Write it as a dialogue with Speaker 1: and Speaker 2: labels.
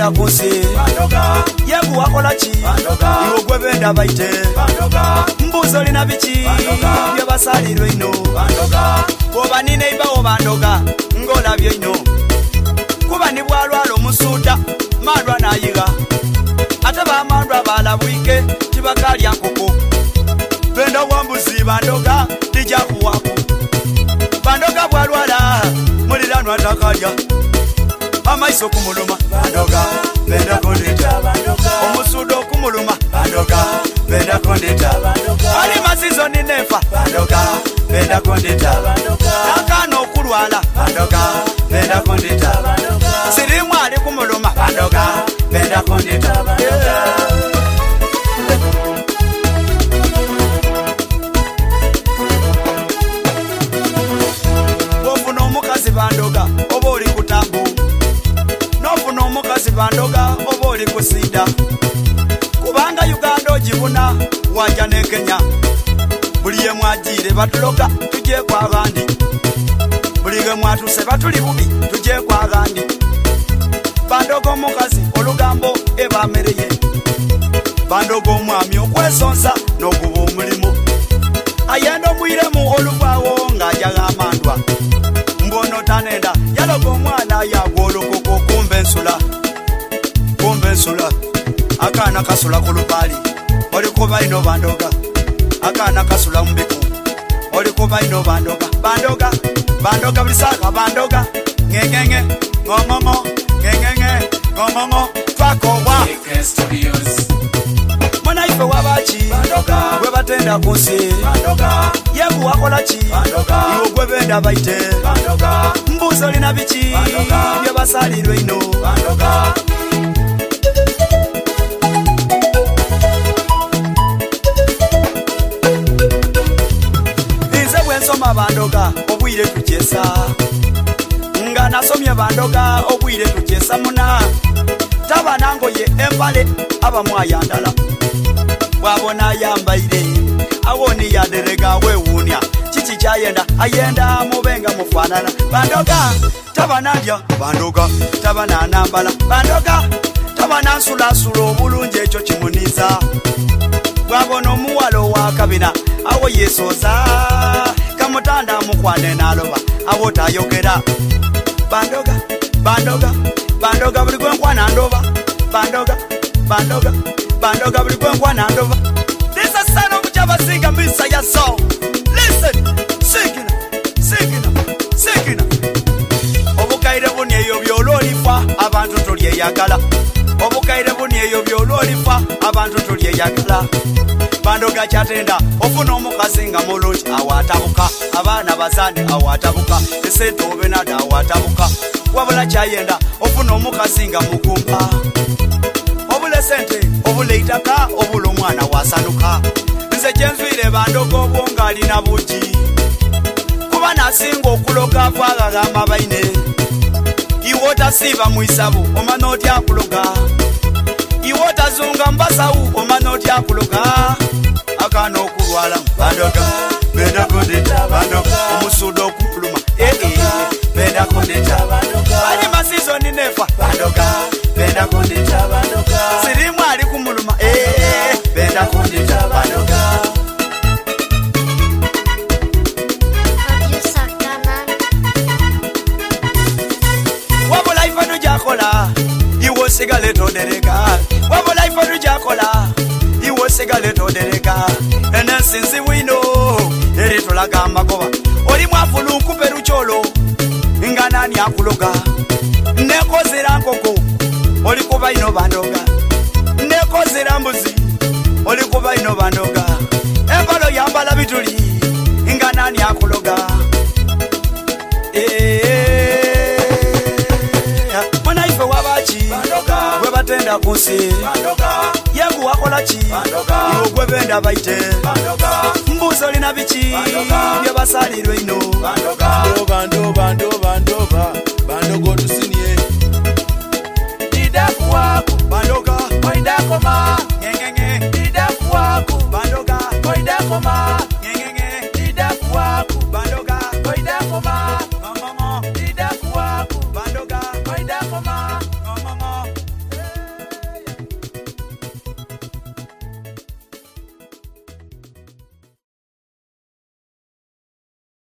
Speaker 1: batenda kunsi yebu wakola ki iwe gwe benda baite mbuzo lina biki bye basalirwe ino oba nine ibawo bandoga ngolabye ino kuba ni bwalwala omusuuda malwa nayiga ate bamandwa balabwike tibakalya nkoko benda wambuzi bandoga dija kuwako bandoga bwalwala muliranwa takalya amaiso kumuluma bandoga benda kondeta omusuuda okumuluma bandoga benda kondeta ali masizo ninefa bandoga benda kondeta nakana okulwala bandoga benda kondeta sirimu ali kumuluma bandoga benda kondeta ofuna omukazi bandoga oba oli kutambu nofuna omukazi bandoga oba oli kusida kubanga Uganda ogibuna wajja ne Kenya buli ye mwajire batuloga tujje kwa bandi buli ye mwatuse batuli bubi tujje kwa bandi bandoga omukazi olugambo eba mereye bandoga omwami okwesonsa n'okuba omulimo ayenda omwiremu oluvaawo ng'ajaga amandwa mbono tanenda yaloga omwana yagwolokoko kumbe ensula akaana kasula ku lubaali olikuba ino bandoga akaana kasula mu biku olikuba ino bandoga bisaaka bandoga ngengenge ngong'ong'o ngengenge ngong'ong'o twakobwa mwanaife wabaki gwe batenda kunsi yebu wakola ki iwe gwe benda baite mbuzo lina biki bye basalirwe ino nze bwe nsoma bandoga obwire tukyesa nga nasomye bandoga obwire tukyesa muna taba nangoye empale abamu ayandala bwabona ayambaire awoni yaderega wewunya kiki kyayenda ayenda mubenga mufanana bandoga taba nandya bandoga taba nanambala bandoga taba nansulasula obulungi ekyo kimuniza bwabona omuwala owakabina awo yesoza kamutanda mukwane naloba awo tayogera bandoga buli gwenkwana ndoba bandoga buli gwenkwana ndoba. This is a son of Javasinga Misa Yaso. Listen, singing. Obukaire buni eyo byololifa abantu tulye yagala. Obukaire buni eyo byololifa abantu tulye yagala. Bandoga kyatenda ofuna omukazi nga mulungi awatabuka abaana bazande awatabuka esente obenada awatabuka wabula kyayenda ofuna omukazi nga mugumba obule sente obule itaka obule omwana wasanuka nze kyenzwire bandoga obwonga alina bugi kuba nasinga okuloga avagagamba baine iwota siba mwisabu omana otya akuloga iwota zunga mbasawu omana otya akuloga akana okulwala bandoga benda kondeta bandoga omusuuda okuluma benda kondeta bandoga ali masizoni nefa bandoga benda kondeta bandoga sirimu ali kumuluma benda kondeta bandoga wabula ifanu jakola iwo sigale todereka wabula ifanu jakola iwo sigale todereka enensinzi wino eri tulaga amagoba oli mwafulu nkupe lucholo nga nani akuloga nekozera nkoko oli kuba ino bandoga nekozera mbuzi oli kuba ino bandoga embalo yambala bituli nga nani akuloga mwanaife wabaki gwe batenda kunsi yebu wakola ki iwe gwe benda baite mbuzo lina biki bye basalirwe ino
Speaker 2: bandoba